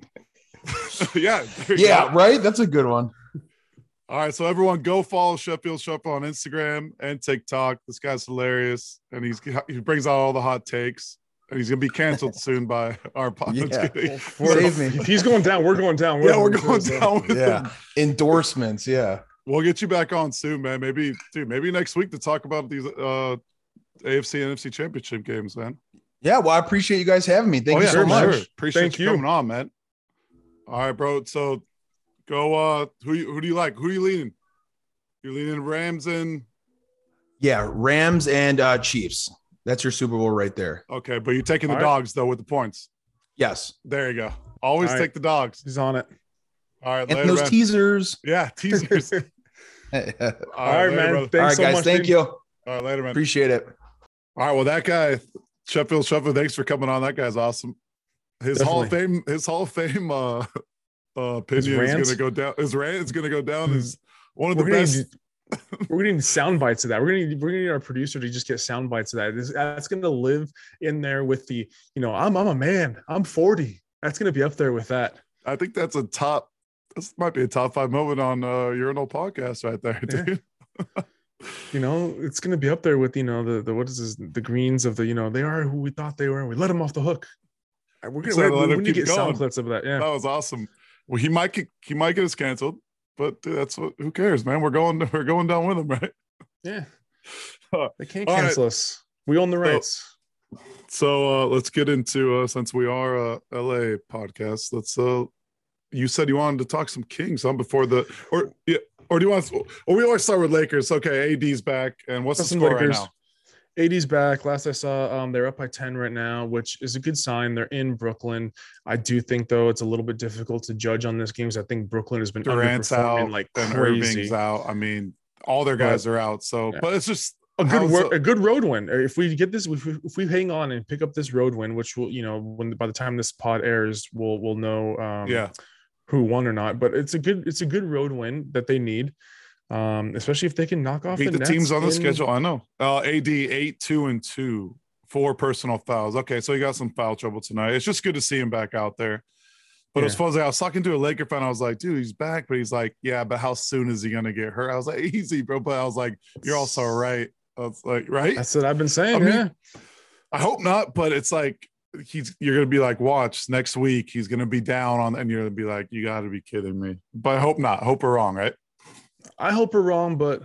yeah, there you yeah, go. right. That's a good one. All right, so everyone go follow Sheffield Shuffle on Instagram and TikTok. This guy's hilarious, and he's he brings out all the hot takes, and he's gonna be canceled soon by our podcast. Yeah. We're- Save me. If he's going down, we're going down. Yeah, we're going so- down with Yeah, him. endorsements. Yeah, We'll get you back on soon, man. Maybe, dude, maybe next week to talk about these uh A F C and N F C championship games, man. yeah. Well, I appreciate you guys having me. Thank Oh, you yeah, so for much. sure. Appreciate Thank you, you. coming on, man. All right, bro. So go. Uh, who you, who do you like? Who are you leaning? You're leaning Rams and Yeah, Rams and uh, Chiefs. That's your Super Bowl right there. okay, but you're taking the All right. dogs though with the points. Yes, There you go. Always All right. take the dogs. He's on it. All right, and later, those man. teasers. yeah, teasers. All All right, All right, later, man. brother. Thanks right, so guys. much. Thank dude. you. All right, later, man. Appreciate it. All right, well, that guy, Sheffield Shuffle, thanks for coming on. That guy's awesome. His Hall of Fame, his Hall of Fame uh, uh opinion is rant? gonna go down. His rant is gonna go down as one of the We're gonna, best. need, we're gonna need sound bites of that. We're gonna need, we're gonna need our producer to just get sound bites of that. This, that's gonna live in there with the, you know, I'm I'm a man. I'm forty. That's gonna be up there with that. I think that's a top. This might be a top five moment on uh, Urinal Podcast right there, Yeah. dude. You know, it's gonna be up there with, you know, the the what is this, the greens of the, you know, they are who we thought they were, and we let them off the hook. We're gonna, So we're, let we him need to keep get sound going. clips of that. Yeah. That was awesome. Well, he might get he might get us canceled, but dude, that's what. Who cares, man? We're going we're going down with him, right? Yeah. Huh. They can't All right. cancel us. We own the So- rights. So uh, let's get into uh, since we are a L A podcast. Let's. Uh, you said you wanted to talk some Kings on before the or yeah. Or do you want? Or we always start with Lakers. Okay, A D's back, and what's the Some score right Lakers. now? eighties back. Last I saw, um, they're up by ten right now, which is a good sign. They're in Brooklyn. I do think, though, it's a little bit difficult to judge on this game because I think Brooklyn has been Durant's underperforming out, like and crazy. Irving's out. I mean, all their guys are out. So, Yeah. but it's just A good, how's wor- the- a good road win. If we get this, if we, if we hang on and pick up this road win, which will, you know, when by the time this pod airs, we'll we'll know, um, yeah. who won or not. But it's a good, it's a good road win that they need, um, especially if they can knock off Beat the Nets teams on the in- schedule. I know. Uh, A D eight, two, and two, four personal fouls. Okay, so he got some foul trouble tonight. It's just good to see him back out there. But it was Yeah. supposed I was talking to a Laker fan. I was like, dude, he's back. But he's like, yeah, but how soon is he gonna get hurt? I was like, easy, bro. But I was like, you're also right. I was like, right? That's what I've been saying. I mean, yeah. I hope not, but it's like he's you're gonna be like, watch next week he's gonna be down on, and you're gonna be like, you got to be kidding me. But I hope not. Hope we're wrong, right? I hope we're wrong, but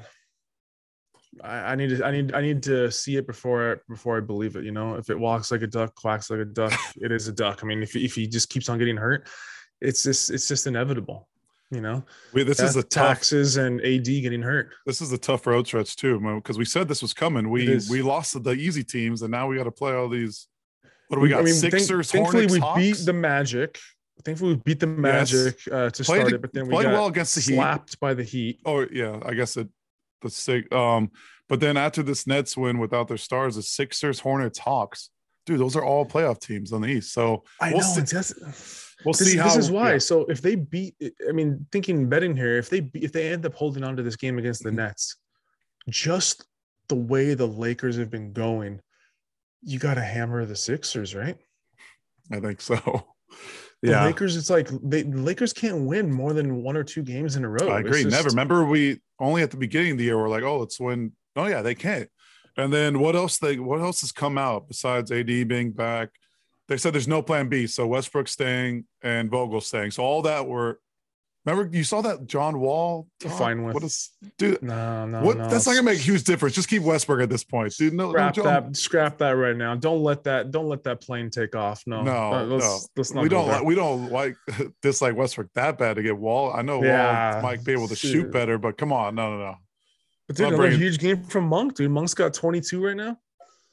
I, I need to I need I need to see it before I, before I believe it. You know, if it walks like a duck, quacks like a duck, it is a duck. I mean, if if he just keeps on getting hurt, it's just it's just inevitable. You know, we, this is a tough, taxes and A D getting hurt. This is a tough road stretch too, because we said this was coming. We we lost to the easy teams, and now we got to play all these. What do we got? I mean, Sixers, think, thankfully Hornets, we Hawks? beat the Magic. Thankfully we beat the Magic yes. uh, to played start the, it, but then we played got well against the slapped Heat. by the Heat. Oh yeah, I guess it. The six. Um, but then after this Nets win without their stars, the Sixers, Hornets, Hawks. Dude, those are all playoff teams on the East. So I we'll know. See, that's, we'll this, see how. This is why. Yeah. So if they beat, I mean, thinking betting here, if they if they end up holding on to this game against the mm-hmm. Nets, just the way the Lakers have been going, you got to hammer the Sixers, right? I think so. The yeah, Lakers. It's like they the Lakers can't win more than one or two games in a row. I agree. Just, Never. Remember, we only at the beginning of the year we're like, oh, let's win. Oh yeah, they can't. And then what else? They what else has come out besides A D being back? They said there's no plan B. So Westbrook staying and Vogel staying. So all that were. Remember, you saw that John Wall. Talk? Fine with. What is, dude? No, no, what, no. That's not gonna make a huge difference. Just keep Westbrook at this point, dude. No, scrap no, that. Scrap that right now. Don't let that. Don't let that plane take off. No, no, let's, no. Let's not we don't. there. Like, we don't like dislike Westbrook that bad to get Wall. I know yeah, Wall might be able to dude. shoot better, but come on, no, no, no. But dude, another bringing... huge game from Monk, dude. Monk's got twenty-two right now.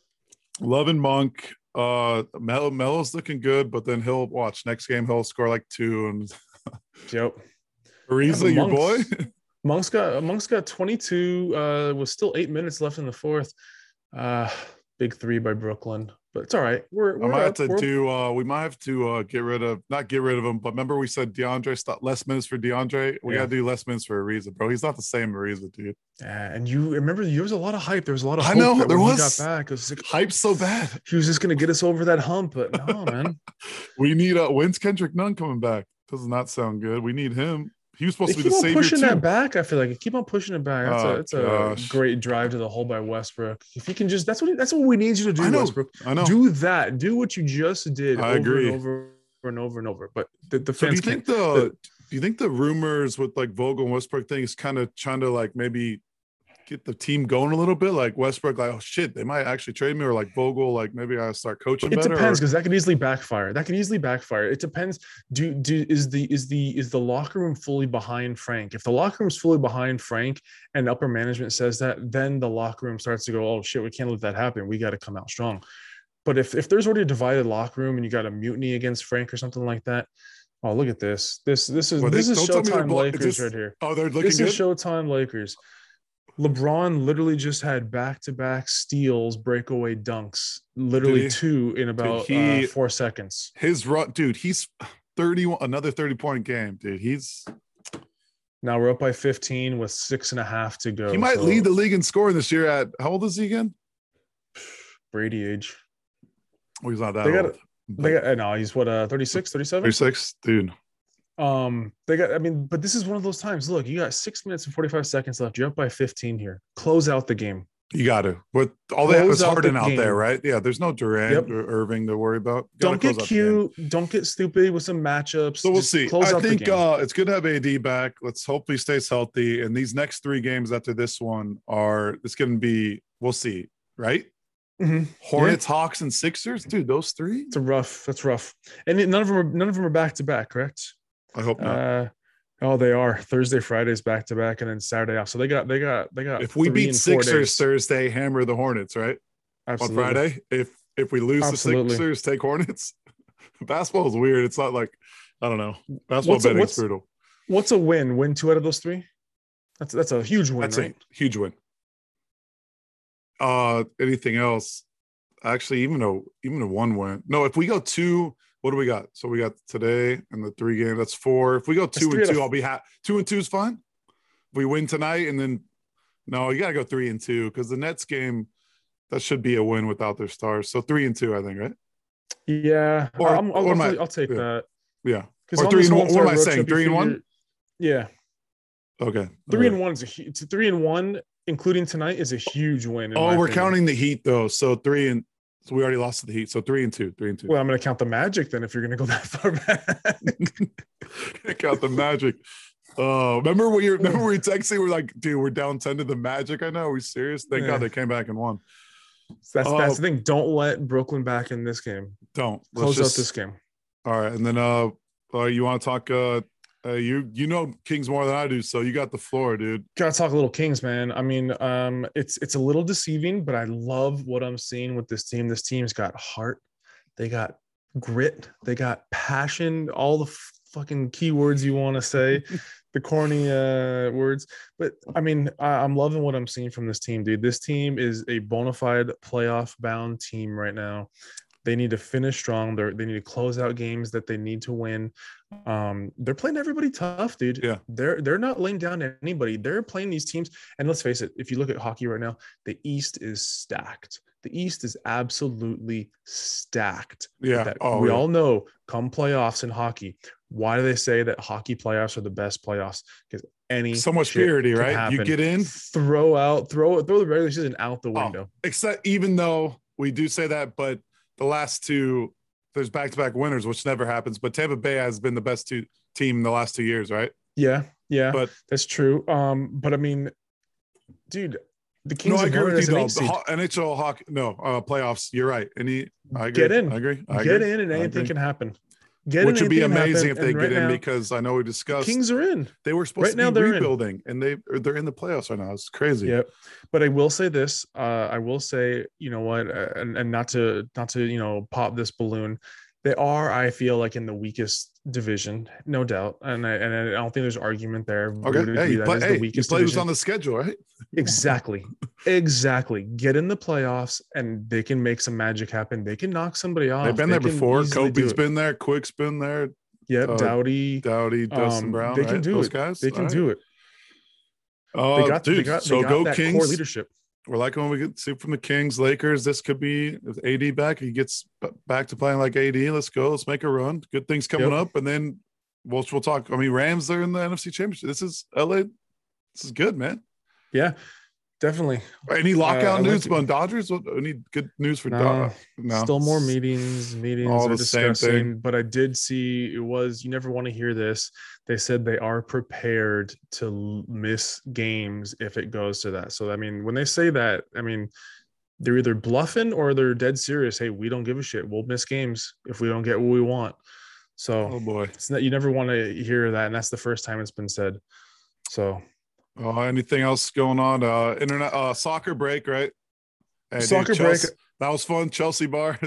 Loving Monk. Uh, Mel Melo's looking good, but then he'll watch next game. He'll score like two and. Yep. Ariza, yeah, your boy. Monk's got Monk's got twenty-two. Uh, with still eight minutes left in the fourth. Uh, big three by Brooklyn, but it's all right. We're, we're I might up. have to we're... do. Uh, we might have to uh, get rid of not get rid of him, but remember we said DeAndre stop less minutes for DeAndre. We yeah. gotta do less minutes for Ariza, bro. He's not the same Ariza, dude. Yeah, and you remember there was a lot of hype. There was a lot of hope I know that there when was. He got back. It was like, hype so bad. He was just gonna get us over that hump, but no, man. We need. Uh, when's Kendrick Nunn coming back? Does not sound good. We need him. He was supposed they to be the savior pushing too. that back. I feel like keep on pushing it back. That's oh, a, it's a great drive to the hole by Westbrook. If you can just, that's what that's what we need you to do, I know, Westbrook. I know. Do that. Do what you just did. I over agree. And over and over and over. But the, the so fans. do you think the, the do you think the rumors with like Vogel and Westbrook thing is kind of trying to like maybe get the team going a little bit? Like Westbrook, like, oh shit, they might actually trade me, or like Vogel, like maybe I start coaching. It better, depends or... because that could easily backfire. That could easily backfire. It depends. Do do is the is the is the locker room fully behind Frank? If the locker room's fully behind Frank and upper management says that, then the locker room starts to go, oh shit, we can't let that happen. We got to come out strong. But if if there's already a divided locker room and you got a mutiny against Frank or something like that, oh look at this. This this is well, this they, is Showtime Lakers this, right here. Oh, they're looking this good. This is Showtime Lakers. LeBron literally just had back-to-back steals, breakaway dunks, literally dude, two in about dude, he, uh, four seconds. His run, dude, he's thirty, another thirty-point game, dude. He's now we're up by fifteen with six and a half to go. He might so. lead the league in scoring this year. At how old is he again? Brady age. Well, he's not that they old. Got, they got, no, he's what, uh, thirty-six, thirty-seven? thirty-six, dude. Um, they got, I mean, but this is one of those times. Look, you got six minutes and forty-five seconds left. You're up by fifteen here. Close out the game. You got to. But all they have is Harden out there, right? Yeah, there's no Durant yep. or Irving to worry about. Don't get cute. Don't get stupid with some matchups. So we'll Just see. I think uh, it's good to have A D back. Let's hope he stays healthy. And these next three games after this one are, it's going to be, we'll see, right? Mm-hmm. Hornets, yeah. Hawks, and Sixers, dude. Those three. It's a rough. That's rough. And none of them are none of them are back to back, correct? I hope not. Uh, oh, they are Thursday, Fridays back to back, and then Saturday off. So they got they got they got. If we beat Sixers Thursday, hammer the Hornets, right? Absolutely. On Friday, if if we lose Absolutely. the Sixers, take Hornets. Basketball is weird. It's not like I don't know. Basketball what's betting a, is brutal. What's a win? Win two out of those three. That's that's a huge win. That's right? a huge win. Uh, anything else? Actually, even a even a one win. No, if we go two, what do we got? So we got today and the three games. That's four. If we go two and two, I'll be happy. Two and two is fine. If we win tonight, and then no, you got to go three and two because the Nets game that should be a win without their stars. So three and two, I think, right? Yeah, or, I'm, I'll, or I'll, I, I'll take yeah. that. Yeah, or three and one. What am I saying? Three and one. Yeah. Okay. Three and one is a it's a three and one, including tonight, is a huge win. Oh, we're opinion. counting the Heat though. So three and So we already lost to the Heat. So three and two, three and two. Well, I'm going to count the Magic then if you're going to go that far back. Count the Magic. Oh, remember when you remember we texting? We're like, dude, we're down ten to the Magic. I know. Are we serious? Thank Yeah. God they came back and won. That's Uh, that's the thing. Don't let Brooklyn back in this game. Don't Let's Close just- out this game. All right, and then uh, uh you want to talk? Uh, uh, you you know Kings more than I do, so you got the floor, dude. Gotta talk a little Kings, man. I mean, um, it's it's a little deceiving, but I love what I'm seeing with this team. This team's got heart, they got grit, they got passion, all the f- fucking keywords you want to say, the corny uh, words. But I mean, I, I'm loving what I'm seeing from this team, dude. This team is a bona fide playoff bound team right now. They need to finish strong. They they need to close out games that they need to win. Um, they're playing everybody tough, dude. Yeah. They're they're not laying down to anybody. They're playing these teams. And let's face it, if you look at hockey right now, the East is stacked. The East is absolutely stacked. Yeah. That Oh, we yeah. all know come playoffs in hockey. Why do they say that hockey playoffs are the best playoffs? Because any So much shit purity, can right? You happen. get in, throw out, throw throw the regular season out the Oh. window. except even though we do say that, but the last two, there's back-to-back winners, which never happens. But Tampa Bay has been the best two team in the last two years, right? Yeah, yeah, But that's true. Um, but I mean, dude, the Kings no, I have agree won with as you. an Though. eight The seed. ho- N H L hockey, no uh, playoffs. You're right. Any, I agree. Get in. I agree. I Get agree. in, and I anything agree. can happen. Get Which in, would be anything can amazing happen, if they and get right in now, because I know we discussed Kings are in. they were supposed right to now be they're in. rebuilding, and they they're in the playoffs right now. It's crazy. Yep. But I will say this. Uh, I will say, you know what, uh, and, and not to not to you know pop this balloon. They are, I feel like, in the weakest division, no doubt, and I and I don't think there's argument there. We Okay. would Hey, agree you that play, is hey, the you weakest play who's division. on the schedule, right? Exactly. Exactly. Get in the playoffs and they can make some magic happen. They can knock somebody off. They've been They there can before. easily do Kobe's it. been there. Quick's been there. Yep. uh, Dowdy. Dowdy, Dustin Um, Brown. they can right? do Those it. guys. They can All right. do it. Uh, They got, dude, they got, so they got go that Kings. core leadership. We're like when we get see from the Kings, Lakers. This could be with A D back. He gets b- back to playing like A D. Let's go. Let's make a run. Good things coming Yep. up, and then we'll we'll talk. I mean, Rams. They're in the N F C Championship. This is L A. This is good, man. Yeah, definitely. Any I lockout like news it. on Dodgers? What, any good news for No, Dodgers? No, Still more meetings. Meetings all are the same discussing. thing. But I did see it was. You never want to hear this. They said they are prepared to l- miss games if it goes to that. So I mean, when they say that, I mean, they're either bluffing or they're dead serious. Hey, we don't give a shit. We'll miss games if we don't get what we want. So Oh boy. it's not, you never want to hear that, and that's the first time it's been said. So Uh, anything else going on? Uh, internet, uh, soccer break, right? Hey, dude, Soccer break. Chelsea- That was fun. Chelsea bar.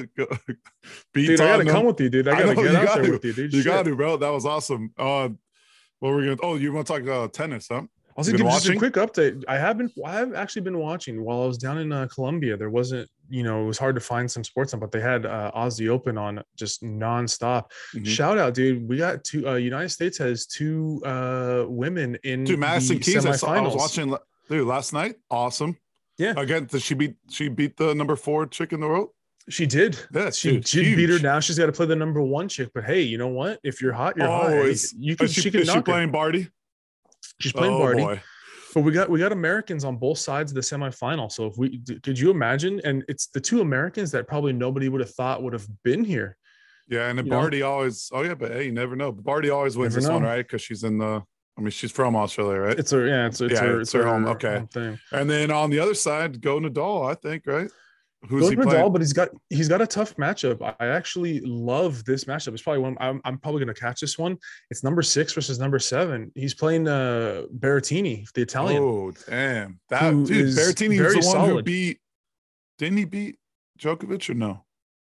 Beat dude, I gotta Tottenham. come with you, dude. I I gotta know, get you out gotta. there with you, dude. You Shit. got to, bro. That was awesome. Uh, what were we gonna? Oh, you want to talk uh, tennis, huh? I was You gonna been give just a watching? quick update. I have been, I have actually been watching while I was down in uh, Colombia. There wasn't, you know, it was hard to find some sports on, but they had uh, Aussie Open on just nonstop. Mhm. Shout out, dude. We got two. Uh, United States has two uh, women in Dude, Madison the Keys. I, saw, I was semifinals. watching, dude, last night. Awesome. Yeah. Again, did she beat? She beat the number four chick in the world. She did. Yeah, She dude, did beat her. huge. Now she's got to play the number one chick. But hey, you know what? If you're hot, you're hot. Oh, Hey, is, you can. is she, she can is she knock her. playing Barty? She's playing oh, Barty. boy. But we got we got Americans on both sides of the semifinal. So if we d- could you imagine? And it's the two Americans that probably nobody would have thought would have been here. Yeah, and then You know? Barty always. Oh yeah, but hey, you never know. Barty always wins Never this one, know. right? Because she's in the. I mean, she's from Australia, right? It's a yeah, it's it's Yeah, her, it's it's her home. Okay. home thing. And then on the other side, go Nadal, I think, right? Who's Goes he playing? Nadal, but he's got he's got a tough matchup. I actually love this matchup. It's probably one I'm, I'm probably going to catch this one. It's number six versus number seven. He's playing uh Berrettini, the Italian. Oh, damn. That Who dude, is Berrettini was very the one who solid. beat. Didn't he beat Djokovic or no?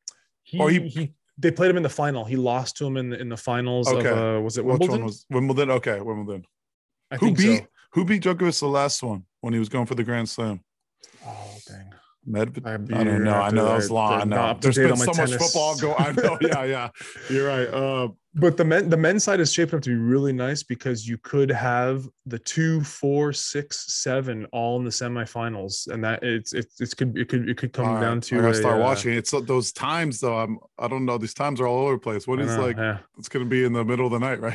He, or he- he they played him in the final. He lost to him in the in the finals Okay. of uh, was it Which Wimbledon? one was Wimbledon? Okay, Wimbledon. I Who think beat so. who beat Djokovic the last one when he was going for the Grand Slam? Oh dang. Medvedev. I, I don't know. I know that was long. I know. There's been so much football go. I know. Yeah, yeah. You're right. Uh, But the men the men's side is shaping up to be really nice because you could have the two, four, six, seven all in the semifinals, and that it's it's it's could it could it could come all right, down to I gotta a, start uh, watching. It's uh, those times though. I'm. I don't know. These times are all over the place. What I is know, like? yeah. It's gonna be in the middle of the night, right?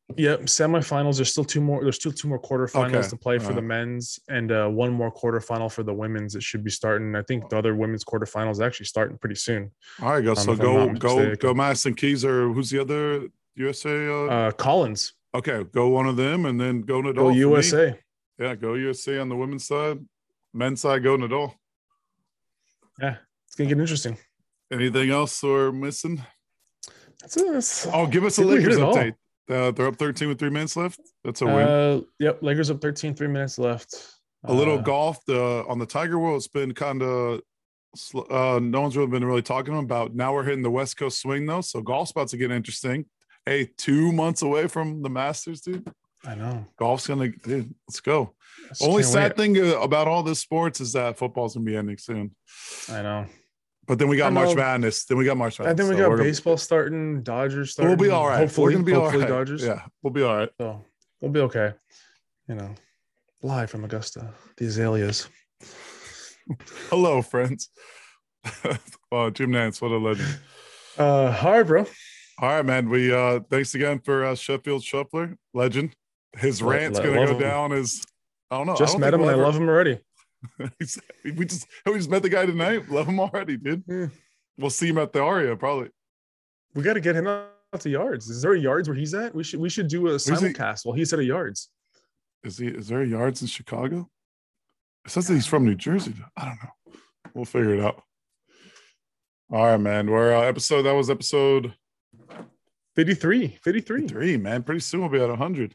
Yep, semifinals. There's still two more. There's still two more quarterfinals Okay. to play for Uh, the men's, and uh, one more quarterfinal for the women's. It should be starting. I think the other women's quarterfinals is actually starting pretty soon. All right, go. Um, So if I'm go, not go, mistaken. go, Madison Keys, or who's the other U S A? Uh, Uh, Collins, okay, go one of them, and then go Nadal. go for me. U S A. Yeah, go U S A on the women's side. Men's side, go Nadal. Yeah, it's gonna get interesting. Anything else we're missing? That's, a, that's Oh, give us a I think we hit Lakers it all. update. Uh, they're up thirteen with three minutes left. That's a win. Uh, yep, Lakers up thirteen, three minutes left. A little Uh, golf the on the Tiger World. It's been kind of uh, no one's really been really talking about. Now we're hitting the West Coast swing though, so golf's about to get interesting. Hey, two months away from the Masters, dude. I know. Golf's gonna, dude, let's go. I just Only can't sad wait. thing uh, about all this sports is that football's gonna be ending soon. I know. But then we got I March know. Madness. Then we got March Madness. And then we so got we're gonna- baseball starting, Dodgers starting. We'll be all right. Hopefully, we're gonna be all hopefully right. Dodgers. Yeah, we'll be all right. So we'll be okay. You know, live from Augusta, the Azaleas. Hello, friends. Oh, Jim Nance, what a legend. Uh, hi, bro. All right, man. We uh thanks again for uh, Sheffield Shuffler, legend. His Lo- rant's lo- gonna love go him. down as I don't know. Just I don't met think him and I we'll love him already. ever- He's- we just we just met the guy tonight. Love him already, dude. Yeah. We'll see him at the Aria probably. We got to get him out to yards. Is there a yards where he's at? We should we should do a he? simulcast while he's at a yards. Is he? Is there yards in Chicago? It says that he's from New Jersey. I don't know. We'll figure it out. All right, man. We're uh, episode. That was episode fifty-three. fifty-three. three, man. Pretty soon we'll be at one hundred.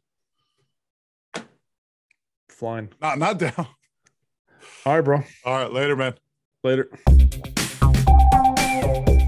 Flying. Not not down. All right, bro. All right, later, man. Later.